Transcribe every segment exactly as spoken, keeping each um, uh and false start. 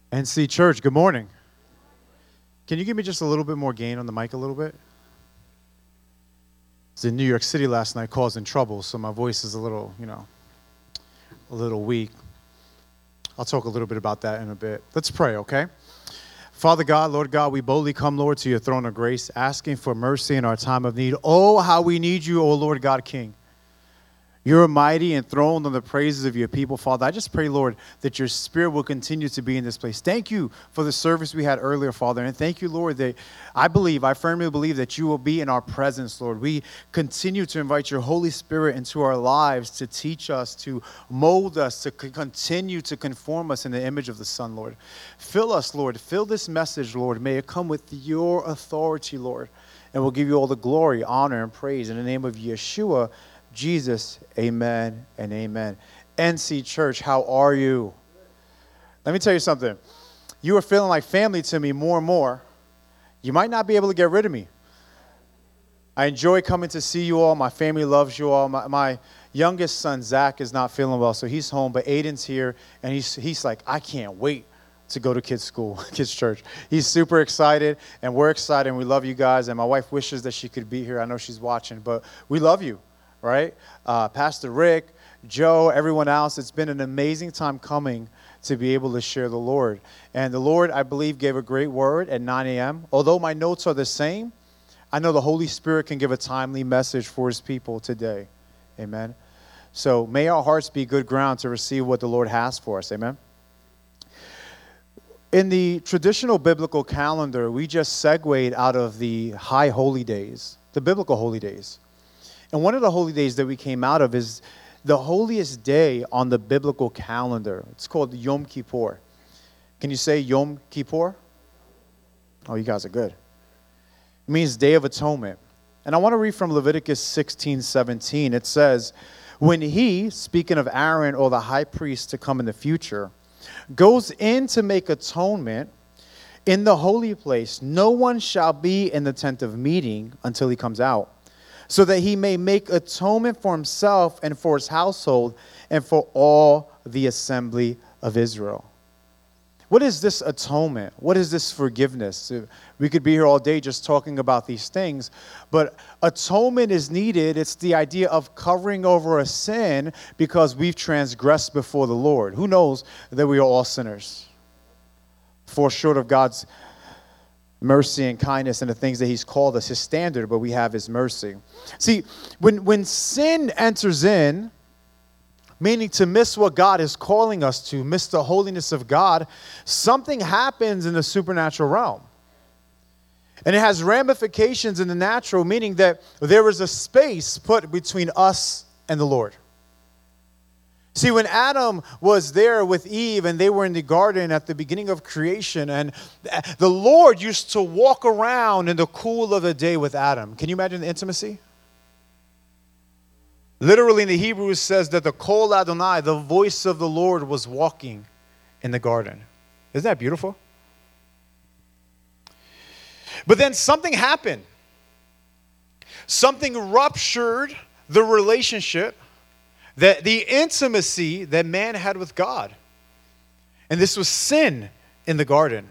N C Church, good morning. Can you give me just a little bit more gain on the mic a little bit? I was in New York City last night causing trouble, so my voice is a little, you know, a little weak. I'll talk a little bit about that in a bit. Let's pray, okay? Father God, Lord God, we boldly come, Lord, to your throne of grace, asking for mercy in our time of need. Oh, how we need you, oh Lord God King. You're mighty and enthroned on the praises of your people, Father. I just pray, Lord, that your spirit will continue to be in this place. Thank you for the service we had earlier, Father. And thank you, Lord, that I believe, I firmly believe that you will be in our presence, Lord. We continue to invite your Holy Spirit into our lives to teach us, to mold us, to c- continue to conform us in the image of the Son, Lord. Fill us, Lord. Fill this message, Lord. May it come with your authority, Lord. And we'll give you all the glory, honor, and praise in the name of Yeshua, Jesus, amen and amen. N C Church, how are you? Let me tell you something. You are feeling like family to me more and more. You might not be able to get rid of me. I enjoy coming to see you all. My family loves you all. My, my youngest son, Zach, is not feeling well, so he's home. But Aiden's here, and he's he's like, I can't wait to go to kids' school, kids' church. He's super excited, and we're excited, and we love you guys. And my wife wishes that she could be here. I know she's watching, but we love you. Right? Uh, Pastor Rick, Joe, everyone else, it's been an amazing time coming to be able to share the Lord. And the Lord, I believe, gave a great word at nine a.m. Although my notes are the same, I know the Holy Spirit can give a timely message for his people today. Amen. So may our hearts be good ground to receive what the Lord has for us. Amen. In the traditional biblical calendar, we just segued out of the high holy days, the biblical holy days. And one of the holy days that we came out of is the holiest day on the biblical calendar. It's called Yom Kippur. Can you say Yom Kippur? Oh, you guys are good. It means Day of Atonement. And I want to read from Leviticus sixteen seventeen. It says, when he, speaking of Aaron or the high priest to come in the future, goes in to make atonement in the holy place, no one shall be in the tent of meeting until he comes out, so that he may make atonement for himself and for his household and for all the assembly of Israel. What is this atonement? What is this forgiveness? We could be here all day just talking about these things, but atonement is needed. It's the idea of covering over a sin because we've transgressed before the Lord. Who knows that we are all sinners? Fall short of God's mercy and kindness and the things that he's called us, his standard, but we have his mercy. See, when, when sin enters in, meaning to miss what God is calling us to, miss the holiness of God, something happens in the supernatural realm. And it has ramifications in the natural, meaning that there is a space put between us and the Lord. See, when Adam was there with Eve and they were in the garden at the beginning of creation, and the Lord used to walk around in the cool of the day with Adam. Can you imagine the intimacy? Literally in the Hebrew it says that the Kol Adonai, the voice of the Lord, was walking in the garden. Isn't that beautiful? But then something happened. Something ruptured the relationship, that the intimacy that man had with God. And this was sin in the garden.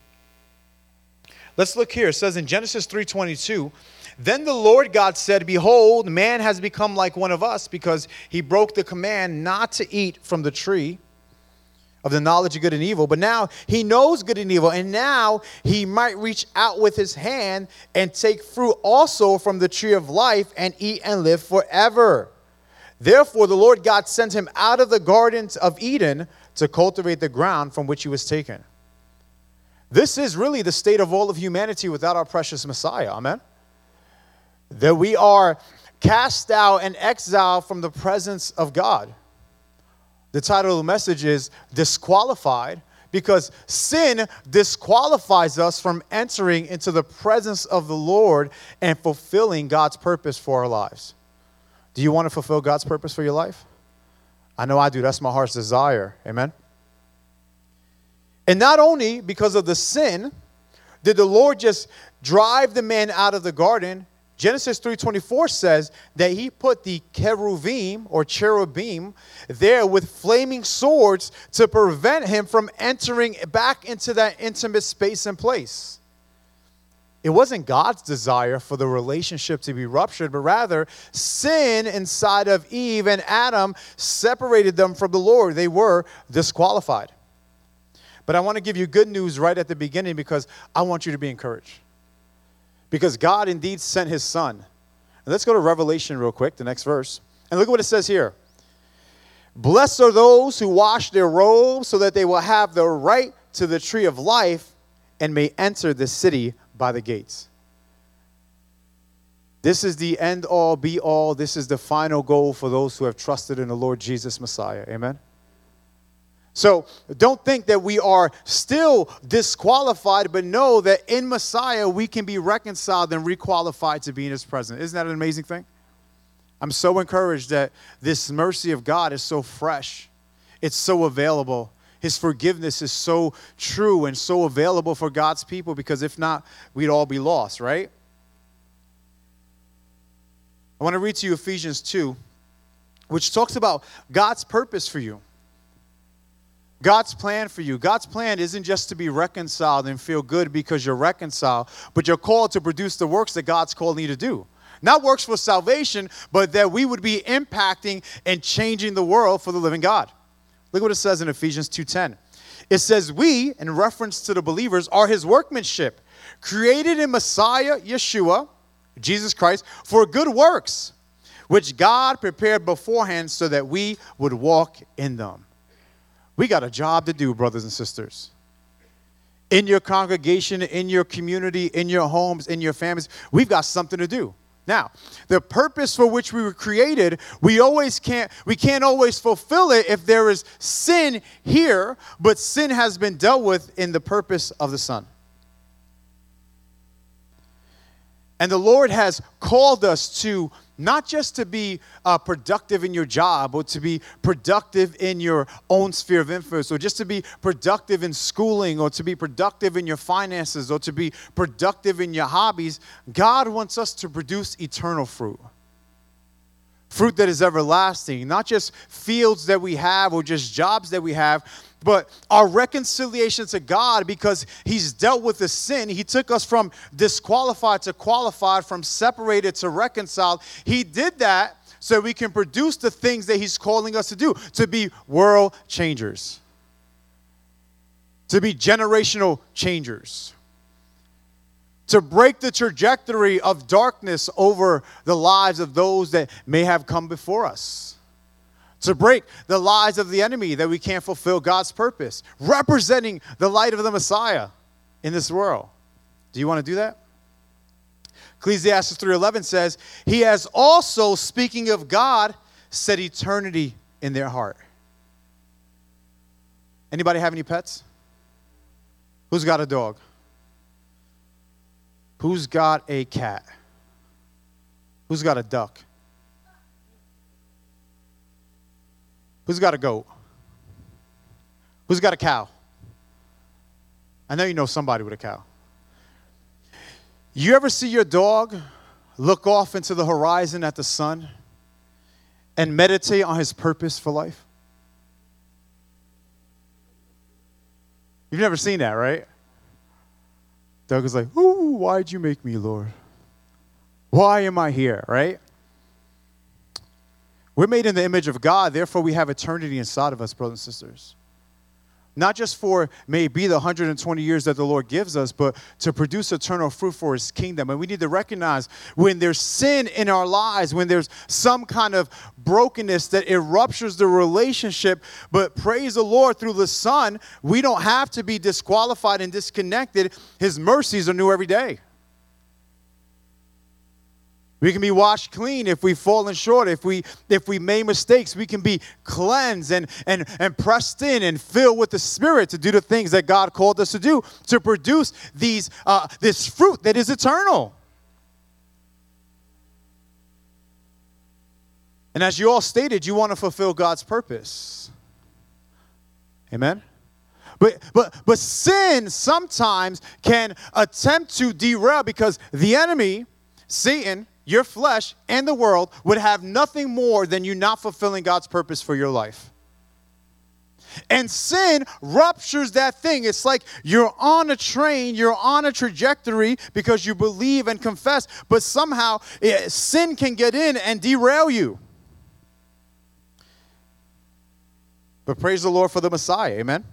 Let's look here. It says in Genesis three twenty-two, then the Lord God said, behold, man has become like one of us because he broke the command not to eat from the tree of the knowledge of good and evil. But now he knows good and evil, and now he might reach out with his hand and take fruit also from the tree of life and eat and live forever. Therefore, the Lord God sent him out of the garden of Eden to cultivate the ground from which he was taken. This is really the state of all of humanity without our precious Messiah. Amen? That we are cast out and exiled from the presence of God. The title of the message is Disqualified, because sin disqualifies us from entering into the presence of the Lord and fulfilling God's purpose for our lives. Do you want to fulfill God's purpose for your life? I know I do. That's my heart's desire. Amen? And not only because of the sin did the Lord just drive the man out of the garden Genesis three twenty-four says that he put the cherubim or cherubim there with flaming swords to prevent him from entering back into that intimate space and place. It wasn't God's desire for the relationship to be ruptured, but rather sin inside of Eve and Adam separated them from the Lord. They were disqualified. But I want to give you good news right at the beginning because I want you to be encouraged. Because God indeed sent his son. And let's go to Revelation real quick, the next verse. And look at what it says here. Blessed are those who wash their robes so that they will have the right to the tree of life and may enter the city by the gates. This is the end all, be all. This is the final goal for those who have trusted in the Lord Jesus Messiah. Amen. So don't think that we are still disqualified, but know that in Messiah we can be reconciled and requalified to be in his presence. Isn't that an amazing thing? I'm so encouraged that this mercy of God is so fresh. It's so available. His forgiveness is so true and so available for God's people, because if not, we'd all be lost, right? I want to read to you Ephesians two, which talks about God's purpose for you. God's plan for you. God's plan isn't just to be reconciled and feel good because you're reconciled, but you're called to produce the works that God's calling you to do. Not works for salvation, but that we would be impacting and changing the world for the living God. Look what it says in Ephesians two ten. It says, we, in reference to the believers, are his workmanship, created in Messiah, Yeshua, Jesus Christ, for good works, which God prepared beforehand so that we would walk in them. We got a job to do, brothers and sisters. In your congregation, in your community, in your homes, in your families, we've got something to do. Now, the purpose for which we were created, we always can't, we can't always fulfill it if there is sin here, but sin has been dealt with in the purpose of the Son. And the Lord has called us to not just to be uh, productive in your job or to be productive in your own sphere of influence or just to be productive in schooling or to be productive in your finances or to be productive in your hobbies. God wants us to produce eternal fruit. Fruit that is everlasting, not just fields that we have or just jobs that we have, but our reconciliation to God, because he's dealt with the sin. He took us from disqualified to qualified, from separated to reconciled. He did that so we can produce the things that he's calling us to do, to be world changers, to be generational changers, to break the trajectory of darkness over the lives of those that may have come before us, to break the lies of the enemy that we can't fulfill God's purpose, representing the light of the Messiah in this world. Do you want to do that? Ecclesiastes three eleven says, he has also, speaking of God, set eternity in their heart. Anybody have any pets? Who's got a dog? Who's got a cat? Who's got a duck? Who's got a goat? Who's got a cow? I know you know somebody with a cow. You ever see your dog look off into the horizon at the sun and meditate on his purpose for life? You've never seen that, right? Dog is like, ooh, why'd you make me, Lord? Why am I here, right? We're made in the image of God, therefore we have eternity inside of us, brothers and sisters. Not just for maybe the one hundred twenty years that the Lord gives us, but to produce eternal fruit for his kingdom. And we need to recognize when there's sin in our lives, when there's some kind of brokenness that it ruptures the relationship, but praise the Lord, through the Son, we don't have to be disqualified and disconnected. His mercies are new every day. We can be washed clean if we've fallen short. If we if we made mistakes, we can be cleansed and, and, and pressed in and filled with the Spirit to do the things that God called us to do, to produce these uh, this fruit that is eternal. And as you all stated, you want to fulfill God's purpose. Amen? But but but sin sometimes can attempt to derail, because the enemy, Satan, your flesh, and the world would have nothing more than you not fulfilling God's purpose for your life. And sin ruptures that thing. It's like you're on a train, you're on a trajectory because you believe and confess, but somehow it, sin can get in and derail you. But praise the Lord for the Messiah, amen?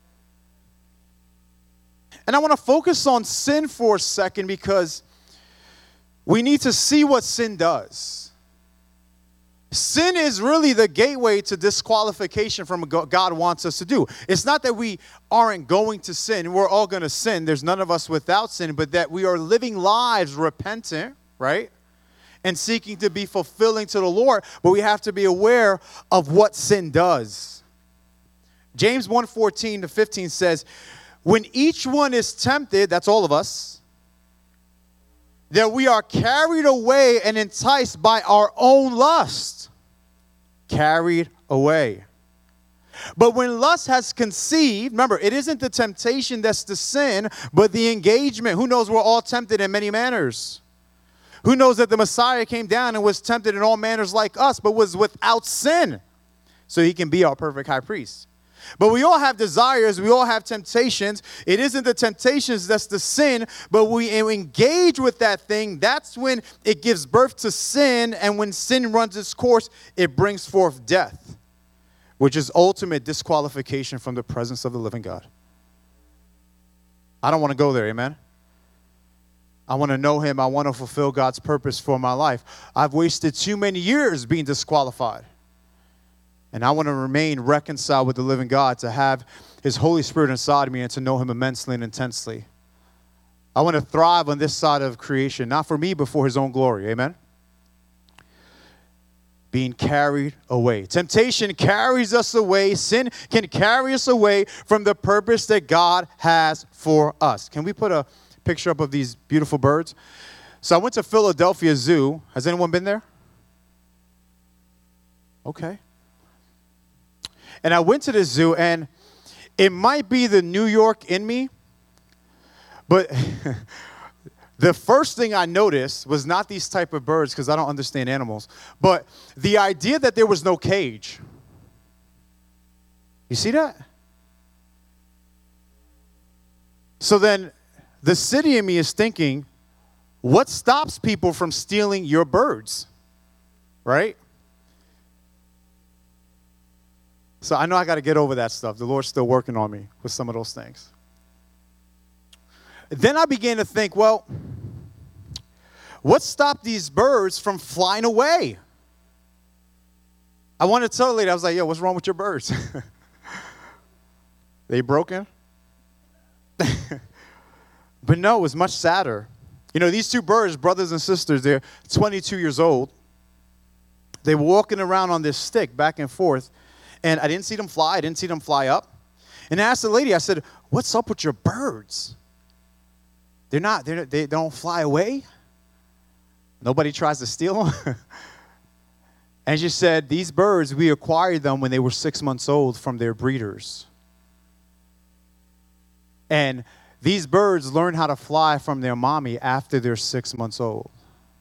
And I want to focus on sin for a second because we need to see what sin does. Sin is really the gateway to disqualification from what God wants us to do. It's not that we aren't going to sin. We're all going to sin. There's none of us without sin, but that we are living lives repentant, right? And seeking to be fulfilling to the Lord, but we have to be aware of what sin does. James one fourteen to fifteen says, when each one is tempted, that's all of us, that we are carried away and enticed by our own lust. Carried away. But when lust has conceived, remember, it isn't the temptation that's the sin, but the engagement. Who knows we're all tempted in many manners? Who knows that the Messiah came down and was tempted in all manners like us, but was without sin, so he can be our perfect high priest. But we all have desires. We all have temptations. It isn't the temptations that's the sin, but we engage with that thing. That's when it gives birth to sin. And when sin runs its course, it brings forth death, which is ultimate disqualification from the presence of the living God. I don't want to go there, amen? I want to know him. I want to fulfill God's purpose for my life. I've wasted too many years being disqualified. And I want to remain reconciled with the living God, to have his Holy Spirit inside of me and to know him immensely and intensely. I want to thrive on this side of creation, not for me, but for his own glory. Amen? Being carried away. Temptation carries us away. Sin can carry us away from the purpose that God has for us. Can we put a picture up of these beautiful birds? So I went to Philadelphia Zoo. Has anyone been there? Okay. And I went to the zoo, and it might be the New York in me, but the first thing I noticed was not these type of birds, because I don't understand animals, but the idea that there was no cage. You see that? So then the city in me is thinking, what stops people from stealing your birds? Right? So I know I got to get over that stuff. The Lord's still working on me with some of those things. Then I began to think, well, what stopped these birds from flying away? I wanted to tell the lady, I was like, yo, what's wrong with your birds? They broken? But no, it was much sadder. You know, these two birds, brothers and sisters, they're twenty-two years old. They were walking around on this stick back and forth. And I didn't see them fly. I didn't see them fly up. And I asked the lady, I said, what's up with your birds? They're not, they're, they don't fly away? Nobody tries to steal them? And she said, these birds, we acquired them when they were six months old from their breeders. And these birds learn how to fly from their mommy after they're six months old.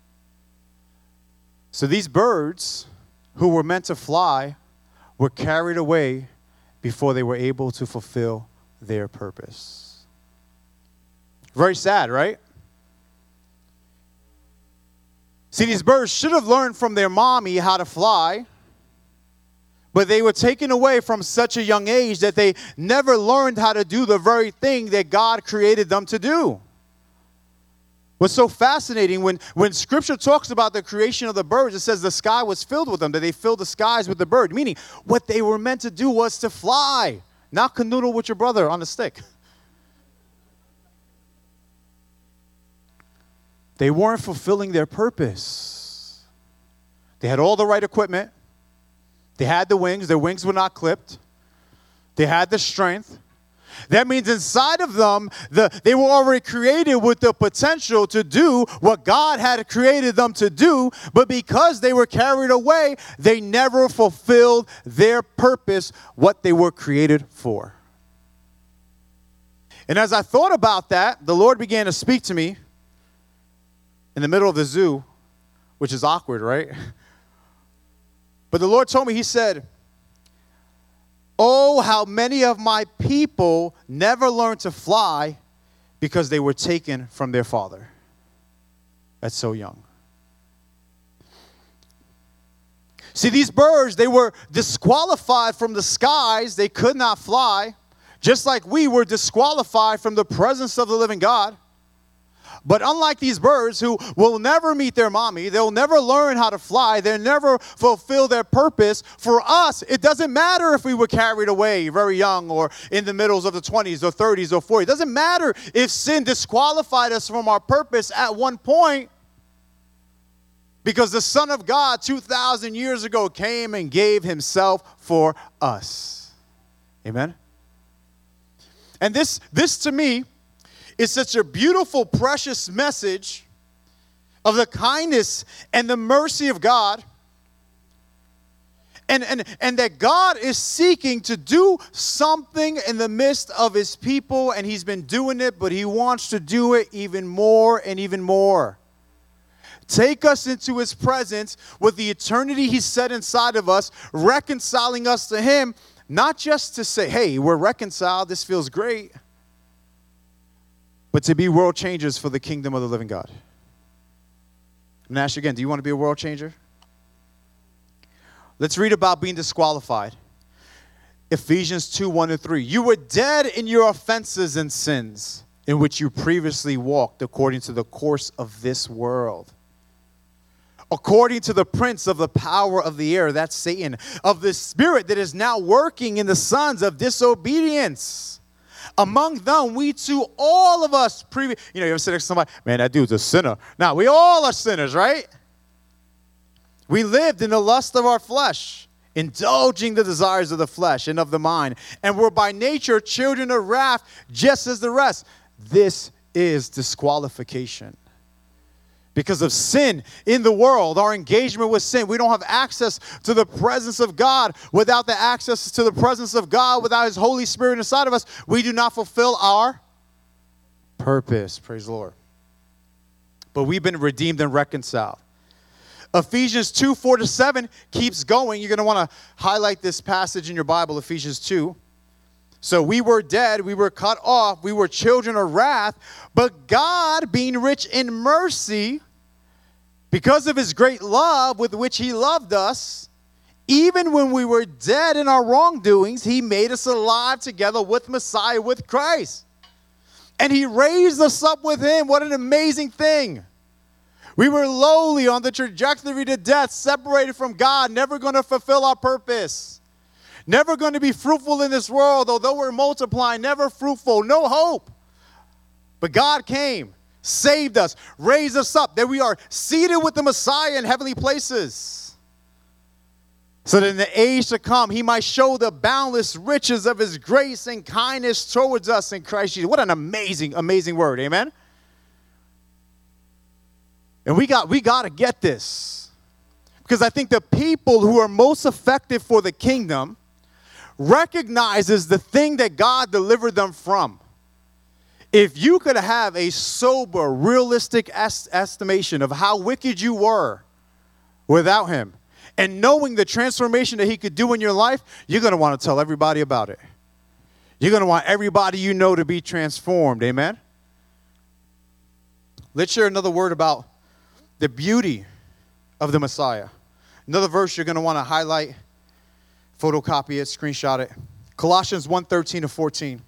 So these birds who were meant to fly were carried away before they were able to fulfill their purpose. Very sad, right? See, these birds should have learned from their mommy how to fly, but they were taken away from such a young age that they never learned how to do the very thing that God created them to do. What's so fascinating, when, when Scripture talks about the creation of the birds, it says the sky was filled with them, that they filled the skies with the bird, meaning what they were meant to do was to fly, not canoodle with your brother on a stick. They weren't fulfilling their purpose. They had all the right equipment. They had the wings. Their wings were not clipped. They had the strength. That means inside of them, the, they were already created with the potential to do what God had created them to do, but because they were carried away, they never fulfilled their purpose, what they were created for. And as I thought about that, the Lord began to speak to me. in the middle of the zoo, which is awkward, right? But the Lord told me, he said, oh, how many of my people never learned to fly because they were taken from their father at so young. See, these birds, they were disqualified from the skies. They could not fly, just like we were disqualified from the presence of the living God. But unlike these birds who will never meet their mommy, they'll never learn how to fly, they'll never fulfill their purpose, for us, it doesn't matter if we were carried away very young or in the middles of the twenties or thirties or forties. It doesn't matter if sin disqualified us from our purpose at one point, because the Son of God two thousand years ago came and gave himself for us. Amen? And this, this to me, it's such a beautiful, precious message of the kindness and the mercy of God. And, and, and that God is seeking to do something in the midst of his people. And he's been doing it, but he wants to do it even more and even more. Take us into his presence with the eternity he set inside of us, reconciling us to him. Not just to say, hey, we're reconciled, this feels great. But to be world changers for the kingdom of the living God. I'm going to ask you again, do you want to be a world changer? Let's read about being disqualified. Ephesians two, one and three. You were dead in your offenses and sins, in which you previously walked according to the course of this world. According to the prince of the power of the air, that's Satan, of the spirit that is now working in the sons of disobedience. Among them, we too, all of us, previ- you know, you ever sit next to somebody, man, that dude's a sinner. Now, we all are sinners, right? We lived in the lust of our flesh, indulging the desires of the flesh and of the mind, and were by nature children of wrath, just as the rest. This is disqualification. Because of sin in the world, our engagement with sin, we don't have access to the presence of God. Without the access to the presence of God, without his Holy Spirit inside of us, we do not fulfill our purpose. Praise the Lord. But we've been redeemed and reconciled. Ephesians two, four to seven keeps going. You're going to want to highlight this passage in your Bible, Ephesians two. So we were dead, we were cut off, we were children of wrath, but God, being rich in mercy, because of his great love with which he loved us, even when we were dead in our wrongdoings, he made us alive together with Messiah, with Christ. And he raised us up with him. What an amazing thing. We were lowly on the trajectory to death, separated from God, never going to fulfill our purpose. Never going to be fruitful in this world, although we're multiplying, never fruitful, no hope. But God came, saved us, raised us up, that we are seated with the Messiah in heavenly places. So that in the age to come, he might show the boundless riches of his grace and kindness towards us in Christ Jesus. What an amazing, amazing word, amen? And we got, we got to get this. Because I think the people who are most effective for the kingdom recognizes the thing that God delivered them from. If you could have a sober, realistic est- estimation of how wicked you were without him, and knowing the transformation that he could do in your life, you're going to want to tell everybody about it. You're going to want everybody you know to be transformed. Amen? Let's share another word about the beauty of the Messiah. Another verse you're going to want to highlight, photocopy it, screenshot it. Colossians one, thirteen to fourteen.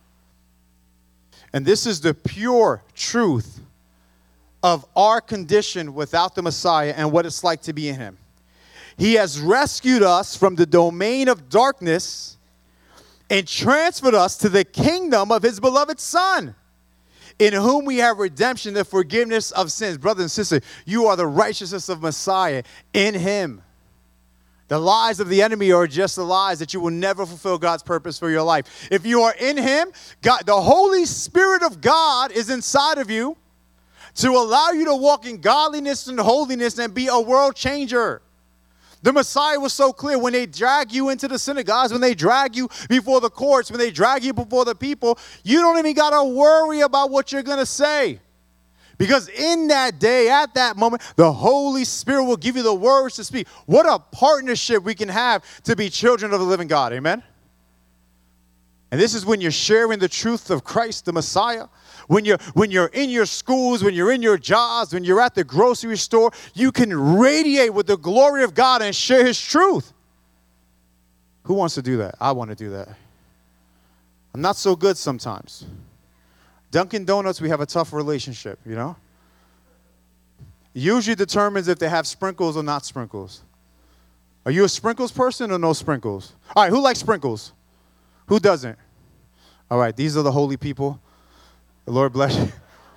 And this is the pure truth of our condition without the Messiah and what it's like to be in him. He has rescued us from the domain of darkness and transferred us to the kingdom of his beloved Son, in whom we have redemption, the forgiveness of sins. Brothers and sisters, you are the righteousness of Messiah in him. The lies of the enemy are just the lies that you will never fulfill God's purpose for your life. If you are in him, God, the Holy Spirit of God is inside of you to allow you to walk in godliness and holiness and be a world changer. The Messiah was so clear. When they drag you into the synagogues, when they drag you before the courts, when they drag you before the people, you don't even got to worry about what you're going to say. Because in that day, at that moment, the Holy Spirit will give you the words to speak. What a partnership we can have to be children of the living God. Amen? And this is when you're sharing the truth of Christ, the Messiah. When you're, when you're in your schools, when you're in your jobs, when you're at the grocery store, you can radiate with the glory of God and share his truth. Who wants to do that? I want to do that. I'm not so good sometimes. Dunkin' Donuts, we have a tough relationship, you know? Usually determines if they have sprinkles or not sprinkles. Are you a sprinkles person or no sprinkles? All right, who likes sprinkles? Who doesn't? All right, these are the holy people. The Lord bless you.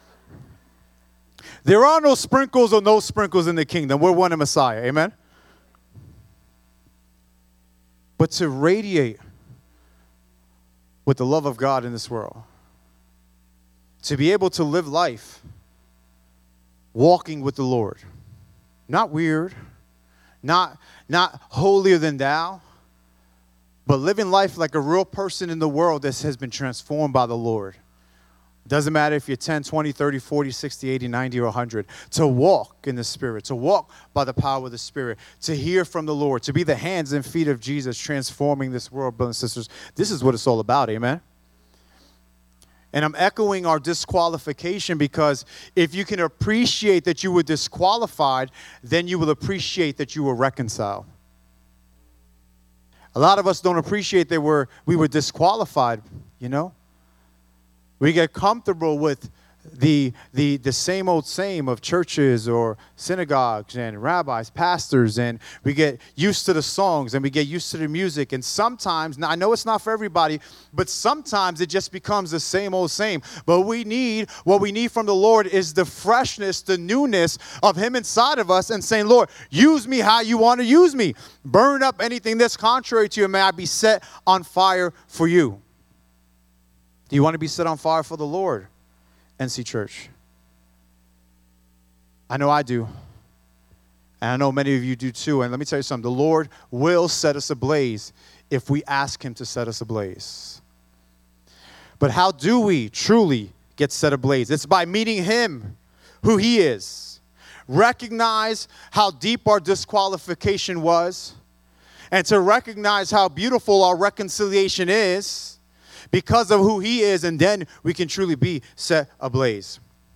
There are no sprinkles or no sprinkles in the kingdom. We're one in Messiah. Amen? But to radiate with the love of God in this world, to be able to live life walking with the Lord, not weird, not, not holier than thou, but living life like a real person in the world that has been transformed by the Lord. Doesn't matter if you're ten, twenty, thirty, forty, sixty, eighty, ninety, or one hundred. To walk in the Spirit, to walk by the power of the Spirit, to hear from the Lord, to be the hands and feet of Jesus transforming this world, brothers and sisters. This is what it's all about, amen? And I'm echoing our disqualification because if you can appreciate that you were disqualified, then you will appreciate that you were reconciled. A lot of us don't appreciate that we're, we were disqualified, you know? We get comfortable with the, the, the same old same of churches or synagogues and rabbis, pastors, and we get used to the songs and we get used to the music. And sometimes, now I know it's not for everybody, but sometimes it just becomes the same old same. But we need, what we need from the Lord is the freshness, the newness of him inside of us and saying, Lord, use me how you want to use me. Burn up anything that's contrary to you, and may I be set on fire for you. Do you want to be set on fire for the Lord, N C Church? I know I do. And I know many of you do too. And let me tell you something. The Lord will set us ablaze if we ask him to set us ablaze. But how do we truly get set ablaze? It's by meeting him, who he is. Recognize how deep our disqualification was. And to recognize how beautiful our reconciliation is. Because of who he is, and then we can truly be set ablaze.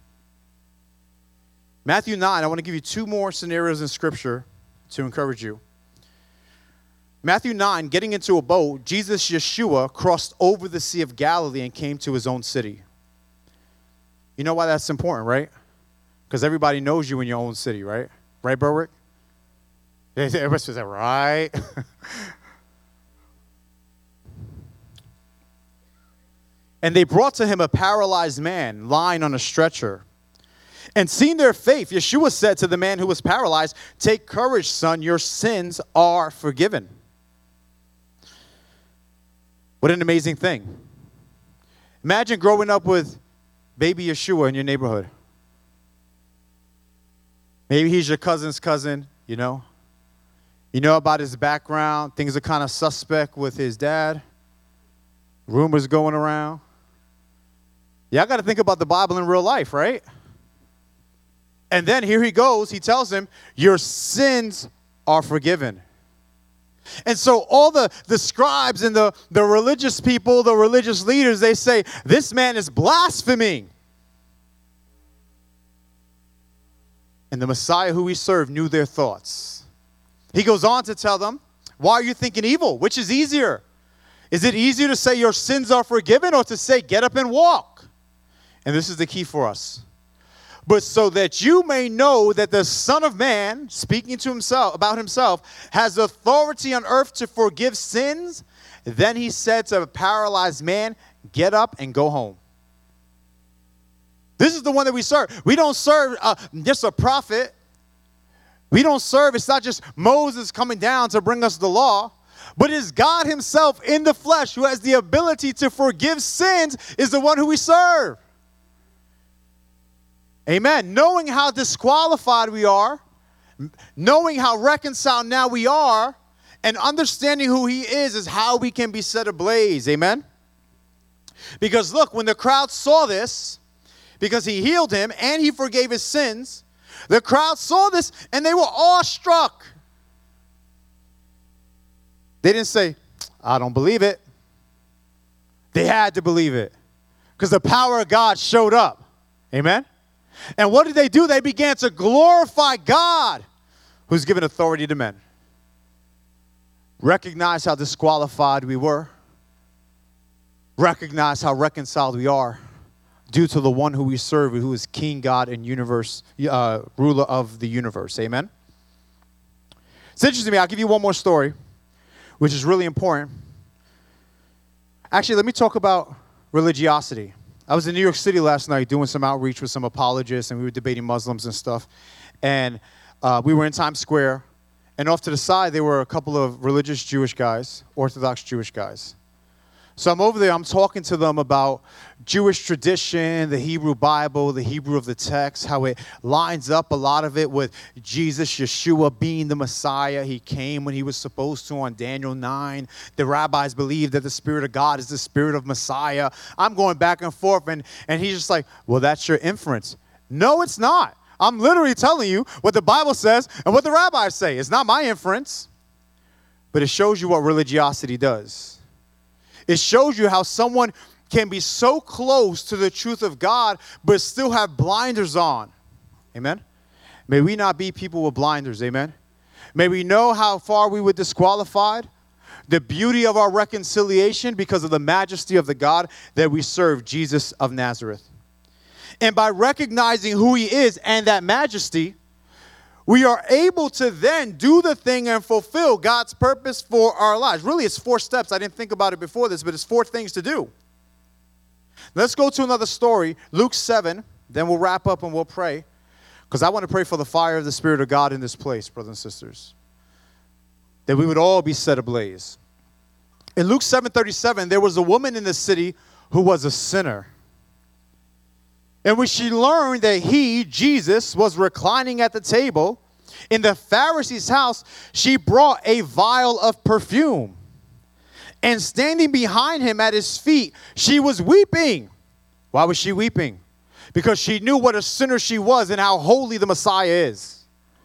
Matthew nine, I want to give you two more scenarios in Scripture to encourage you. Matthew nine, getting into a boat, Jesus, Yeshua, crossed over the Sea of Galilee and came to his own city. You know why that's important, right? Because everybody knows you in your own city, right? Right, Berwick? Everybody says that, right? And they brought to him a paralyzed man lying on a stretcher. And seeing their faith, Yeshua said to the man who was paralyzed, "Take courage, son, your sins are forgiven." What an amazing thing. Imagine growing up with baby Yeshua in your neighborhood. Maybe he's your cousin's cousin, you know. You know about his background. Things are kind of suspect with his dad. Rumors going around. Y'all got to think about the Bible in real life, right? And then here he goes. He tells him, your sins are forgiven. And so all the, the scribes and the, the religious people, the religious leaders, they say, this man is blaspheming. And the Messiah who we serve knew their thoughts. He goes on to tell them, why are you thinking evil? Which is easier? Is it easier to say your sins are forgiven or to say get up and walk? And this is the key for us. But so that you may know that the Son of Man, speaking to himself about himself, has authority on earth to forgive sins, then he said to a paralyzed man, get up and go home. This is the one that we serve. We don't serve uh, just a prophet. We don't serve, it's not just Moses coming down to bring us the law. But it is God himself in the flesh who has the ability to forgive sins is the one who we serve. Amen. Knowing how disqualified we are, knowing how reconciled now we are, and understanding who he is is how we can be set ablaze. Amen. Because look, when the crowd saw this, because he healed him and he forgave his sins. The crowd saw this and they were awestruck. They didn't say, I don't believe it. They had to believe it because the power of God showed up. Amen? And what did they do? They began to glorify God, who's given authority to men. Recognize how disqualified we were. Recognize how reconciled we are due to the one who we serve, who is King God and universe, uh, ruler of the universe. Amen? It's interesting to me. I'll give you one more story, which is really important. Actually, let me talk about religiosity. I was in New York City last night doing some outreach with some apologists, and we were debating Muslims and stuff. And uh, we were in Times Square, and off to the side, there were a couple of religious Jewish guys, Orthodox Jewish guys. So I'm over there, I'm talking to them about Jewish tradition, the Hebrew Bible, the Hebrew of the text, how it lines up a lot of it with Jesus, Yeshua being the Messiah. He came when he was supposed to on Daniel nine. The rabbis believe that the Spirit of God is the Spirit of Messiah. I'm going back and forth, and, and he's just like, well, that's your inference. No, it's not. I'm literally telling you what the Bible says and what the rabbis say. It's not my inference, but it shows you what religiosity does. It shows you how someone can be so close to the truth of God, but still have blinders on. Amen? May we not be people with blinders. Amen? May we know how far we were disqualified, the beauty of our reconciliation because of the majesty of the God that we serve, Jesus of Nazareth. And by recognizing who he is and that majesty, we are able to then do the thing and fulfill God's purpose for our lives. Really, it's four steps. I didn't think about it before this, but it's four things to do. Let's go to another story, Luke seven. Then we'll wrap up and we'll pray, because I want to pray for the fire of the Spirit of God in this place, brothers and sisters, that we would all be set ablaze. In Luke seven thirty-seven, there was a woman in the city who was a sinner. And when she learned that he, Jesus, was reclining at the table in the Pharisee's house, she brought a vial of perfume. And standing behind him at his feet, she was weeping. Why was she weeping? Because she knew what a sinner she was and how holy the Messiah is.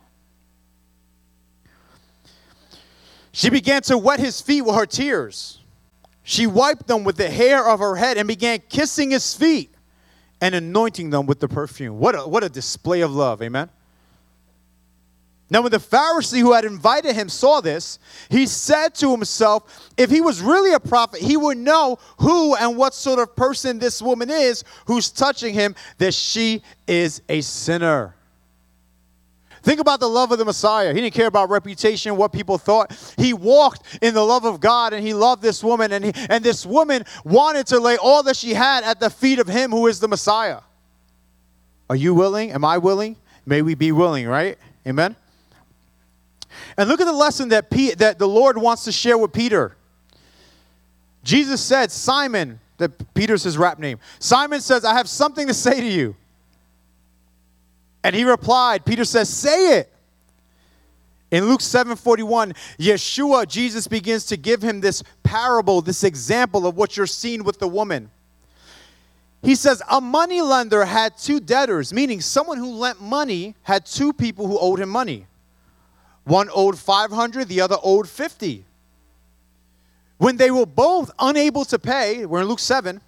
She began to wet his feet with her tears. She wiped them with the hair of her head and began kissing his feet and anointing them with the perfume. What a, what a display of love, amen? Now, when the Pharisee who had invited him saw this, he said to himself, if he was really a prophet, he would know who and what sort of person this woman is who's touching him, that she is a sinner. Think about the love of the Messiah. He didn't care about reputation, what people thought. He walked in the love of God, and he loved this woman, and, he, and this woman wanted to lay all that she had at the feet of him who is the Messiah. Are you willing? Am I willing? May we be willing, right? Amen? And look at the lesson that, P, that the Lord wants to share with Peter. Jesus said, Simon, that Peter's his rap name. Simon says, I have something to say to you. And he replied, Peter says, say it. In Luke seven forty-one, Yeshua, Jesus begins to give him this parable, this example of what you're seeing with the woman. He says, a money lender had two debtors, meaning someone who lent money had two people who owed him money. One owed five hundred, the other owed fifty. When they were both unable to pay, we're in Luke seven,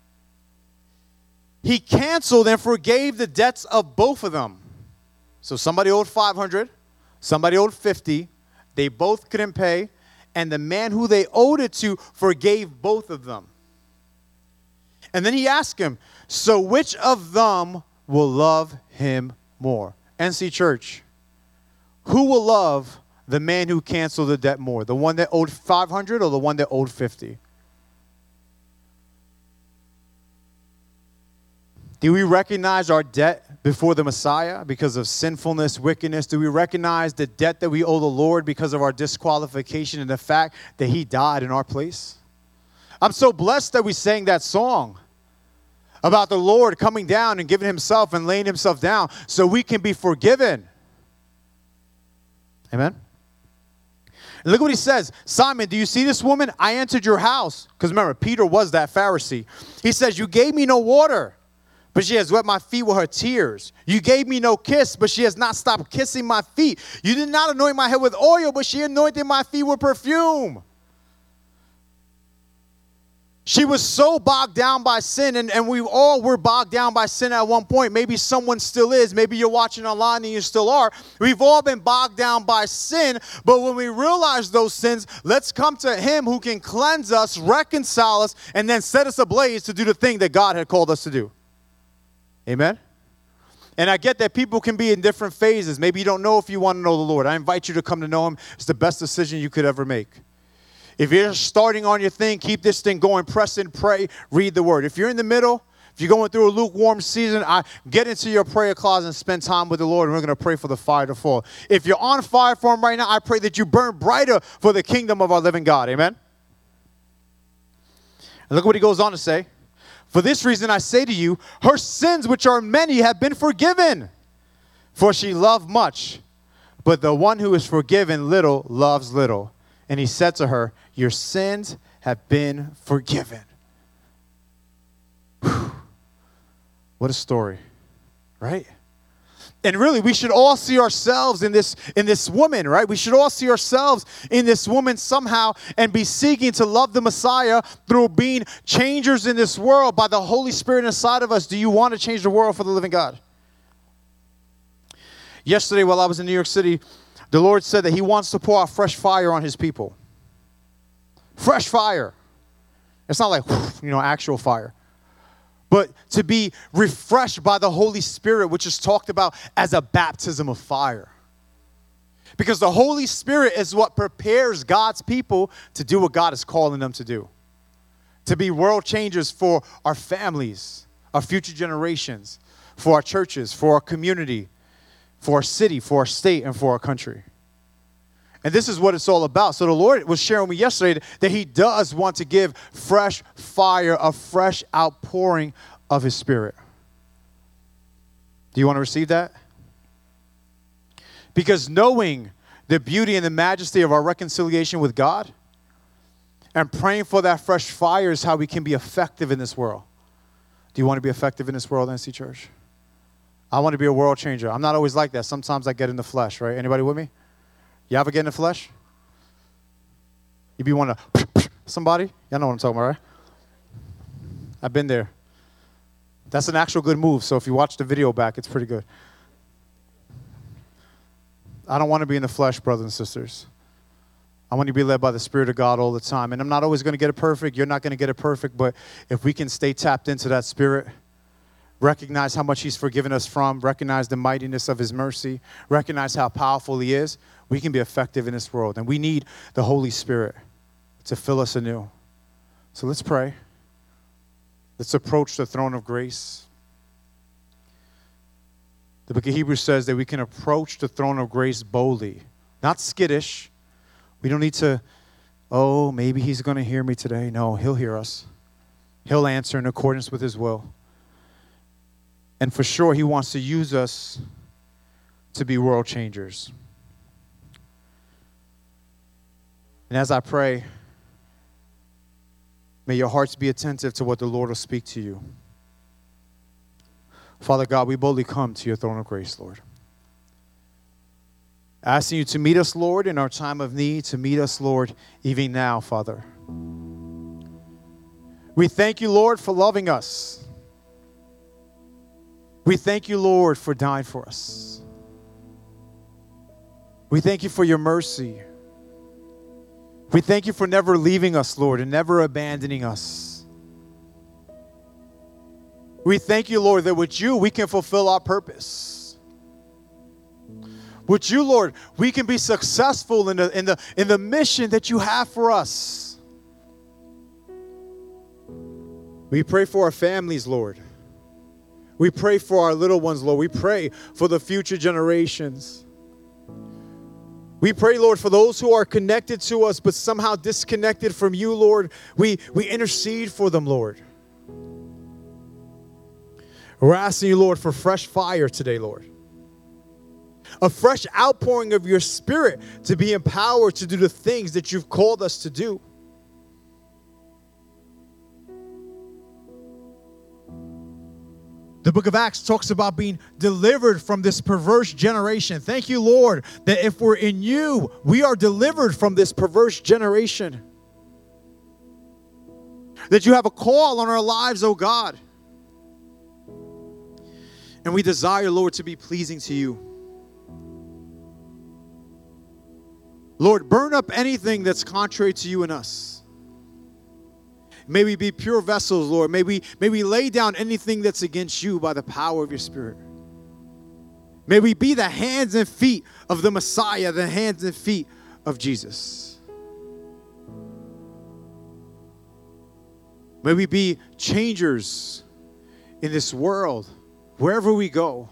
he canceled and forgave the debts of both of them. So somebody owed five hundred, somebody owed fifty. They both couldn't pay, and the man who they owed it to forgave both of them. And then he asked him, so which of them will love him more? N C Church, who will love the man who canceled the debt more? The one that owed five hundred or the one that owed fifty? Do we recognize our debt before the Messiah because of sinfulness, wickedness? Do we recognize the debt that we owe the Lord because of our disqualification and the fact that he died in our place? I'm so blessed that we sang that song about the Lord coming down and giving himself and laying himself down so we can be forgiven. Amen? And look what he says. Simon, do you see this woman? I entered your house. Because remember, Peter was that Pharisee. He says, you gave me no water, but she has wet my feet with her tears. You gave me no kiss, but she has not stopped kissing my feet. You did not anoint my head with oil, but she anointed my feet with perfume. She was so bogged down by sin, and, and we all were bogged down by sin at one point. Maybe someone still is. Maybe you're watching online and you still are. We've all been bogged down by sin, but when we realize those sins, let's come to him who can cleanse us, reconcile us, and then set us ablaze to do the thing that God had called us to do. Amen? And I get that people can be in different phases. Maybe you don't know if you want to know the Lord. I invite you to come to know him. It's the best decision you could ever make. If you're starting on your thing, keep this thing going. Press in, pray, read the word. If you're in the middle, if you're going through a lukewarm season, I get into your prayer closet and spend time with the Lord, and we're going to pray for the fire to fall. If you're on fire for him right now, I pray that you burn brighter for the kingdom of our living God. Amen? And look what he goes on to say. For this reason I say to you, her sins, which are many, have been forgiven. For she loved much, but the one who is forgiven little loves little. And he said to her, your sins have been forgiven. Whew. What a story, right? And really, we should all see ourselves in this, in this woman, right? We should all see ourselves in this woman somehow and be seeking to love the Messiah through being changers in this world by the Holy Spirit inside of us. Do you want to change the world for the living God? Yesterday, while I was in New York City, the Lord said that he wants to pour out fresh fire on his people. Fresh fire. It's not like, you know, actual fire. But to be refreshed by the Holy Spirit, which is talked about as a baptism of fire. Because the Holy Spirit is what prepares God's people to do what God is calling them to do. To be world changers for our families, our future generations, for our churches, for our community, for our city, for our state, and for our country. And this is what it's all about. So the Lord was sharing with me yesterday that he does want to give fresh fire, a fresh outpouring of his Spirit. Do you want to receive that? Because knowing the beauty and the majesty of our reconciliation with God and praying for that fresh fire is how we can be effective in this world. Do you want to be effective in this world, N C Church? I want to be a world changer. I'm not always like that. Sometimes I get in the flesh, right? Anybody with me? You ever get in the flesh? You be want to somebody? Y'all know what I'm talking about, right? I've been there. That's an actual good move, so if you watch the video back, it's pretty good. I don't want to be in the flesh, brothers and sisters. I want to be led by the Spirit of God all the time. And I'm not always going to get it perfect. You're not going to get it perfect, but if we can stay tapped into that Spirit, recognize how much he's forgiven us from, recognize the mightiness of his mercy, recognize how powerful he is, we can be effective in this world. And we need the Holy Spirit to fill us anew. So let's pray. Let's approach the throne of grace. The book of Hebrews says that we can approach the throne of grace boldly, not skittish. We don't need to, oh, maybe he's going to hear me today. No, he'll hear us. He'll answer in accordance with his will. And for sure, he wants to use us to be world changers. And as I pray, may your hearts be attentive to what the Lord will speak to you. Father God, we boldly come to your throne of grace, Lord. Asking you to meet us, Lord, in our time of need, to meet us, Lord, even now, Father. We thank you, Lord, for loving us. We thank you, Lord, for dying for us. We thank you for your mercy. We thank you for never leaving us, Lord, and never abandoning us. We thank you, Lord, that with you we can fulfill our purpose. With you, Lord, we can be successful in the, in the, in the mission that you have for us. We pray for our families, Lord. We pray for our little ones, Lord. We pray for the future generations. We pray, Lord, for those who are connected to us but somehow disconnected from you, Lord. We, we intercede for them, Lord. We're asking you, Lord, for fresh fire today, Lord. A fresh outpouring of your Spirit to be empowered to do the things that you've called us to do. The book of Acts talks about being delivered from this perverse generation. Thank you, Lord, that if we're in you, we are delivered from this perverse generation. That you have a call on our lives, oh God. And we desire, Lord, to be pleasing to you. Lord, burn up anything that's contrary to you and us. May we be pure vessels, Lord. May we, may we lay down anything that's against you by the power of your Spirit. May we be the hands and feet of the Messiah, the hands and feet of Jesus. May we be changers in this world, wherever we go.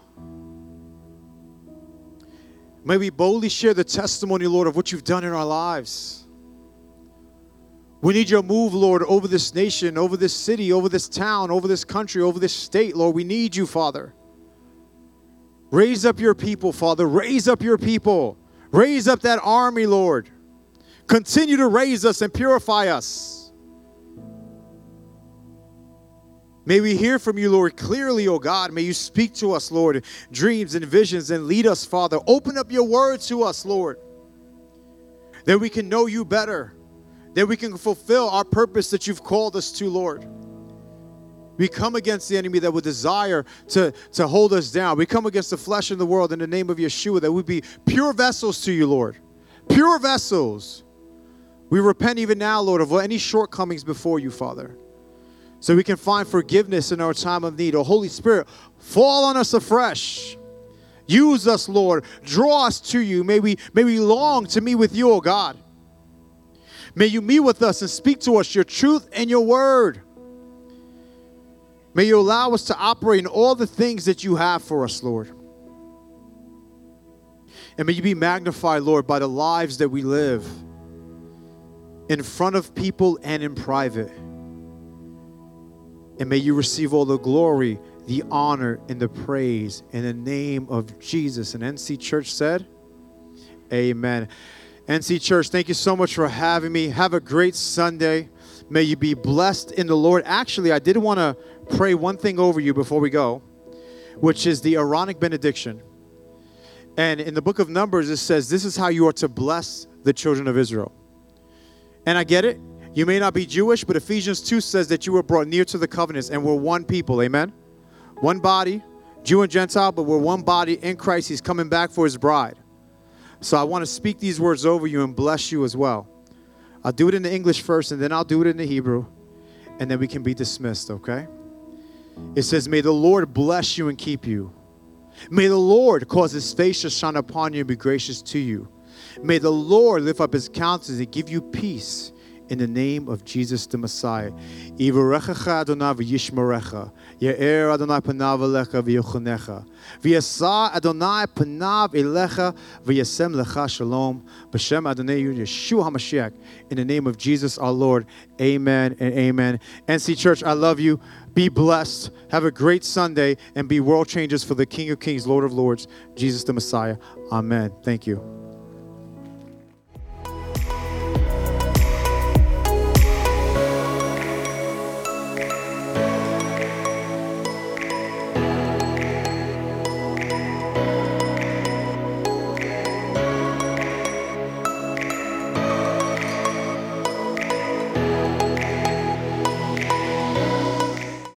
May we boldly share the testimony, Lord, of what you've done in our lives. We need your move, Lord, over this nation, over this city, over this town, over this country, over this state, Lord. We need you, Father. Raise up your people, Father. Raise up your people. Raise up that army, Lord. Continue to raise us and purify us. May we hear from you, Lord, clearly, oh God. May you speak to us, Lord, dreams and visions, and lead us, Father. Open up your word to us, Lord, that we can know you better, that we can fulfill our purpose that you've called us to, Lord. We come against the enemy that would desire to, to hold us down. We come against the flesh in the world in the name of Yeshua, that we be pure vessels to you, Lord. Pure vessels. We repent even now, Lord, of any shortcomings before you, Father, so we can find forgiveness in our time of need. Oh, Holy Spirit, fall on us afresh. Use us, Lord. Draw us to you. May we, may we long to meet with you, oh God. May you meet with us and speak to us your truth and your word. May you allow us to operate in all the things that you have for us, Lord. And may you be magnified, Lord, by the lives that we live in front of people and in private. And may you receive all the glory, the honor, and the praise in the name of Jesus. And N C Church said, amen. N C Church, thank you so much for having me. Have a great Sunday. May you be blessed in the Lord. Actually, I did want to pray one thing over you before we go, which is the Aaronic benediction. And in the book of Numbers, it says, this is how you are to bless the children of Israel. And I get it. You may not be Jewish, but Ephesians two says that you were brought near to the covenants and we're one people, amen? One body, Jew and Gentile, but we're one body in Christ. He's coming back for his bride. So I want to speak these words over you and bless you as well. I'll do it in the English first, and then I'll do it in the Hebrew, and then we can be dismissed, okay? It says, may the Lord bless you and keep you. May the Lord cause his face to shine upon you and be gracious to you. May the Lord lift up his countenance and give you peace. In the name of Jesus the Messiah. Yivarechecha Adonai v'yishmerecha. Ye'er Adonai panav elecha v'yochanecha. V'yasa Adonai panav elecha v'yasem lecha shalom. B'shem Adonai Yeshua HaMashiach. In the name of Jesus our Lord. Amen and amen. N C Church, I love you. Be blessed. Have a great Sunday and be world changers for the King of Kings, Lord of Lords, Jesus the Messiah. Amen. Thank you.